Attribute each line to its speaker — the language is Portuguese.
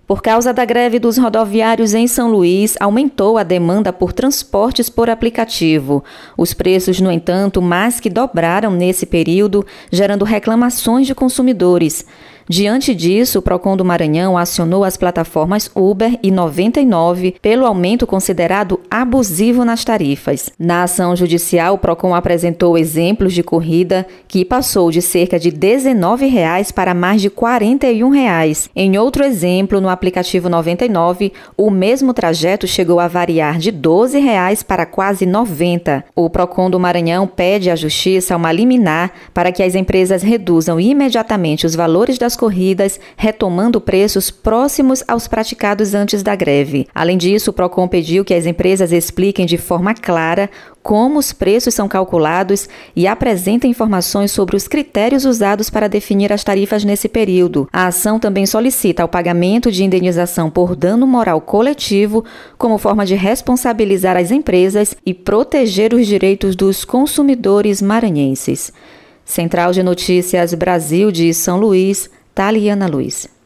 Speaker 1: Por causa da greve dos rodoviários em São Luís, aumentou a demanda por transportes por aplicativo. Os preços, no entanto, mais que dobraram nesse período, gerando reclamações de consumidores. Diante disso, o Procon do Maranhão acionou as plataformas Uber e 99 pelo aumento considerado abusivo nas tarifas. Na ação judicial, o Procon apresentou exemplos de corrida que passou de cerca de R$ 19 para mais de R$ 41. Em outro exemplo, no aplicativo 99, o mesmo trajeto chegou a variar de R$ 12 para quase R$ 90. O Procon do Maranhão pede à Justiça uma liminar para que as empresas reduzam imediatamente os valores das corridas, retomando preços próximos aos praticados antes da greve. Além disso, o Procon pediu que as empresas expliquem de forma clara como os preços são calculados e apresentem informações sobre os critérios usados para definir as tarifas nesse período. A ação também solicita o pagamento de indenização por dano moral coletivo como forma de responsabilizar as empresas e proteger os direitos dos consumidores maranhenses. Central de Notícias Brasil de São Luís, Taliana Luiz.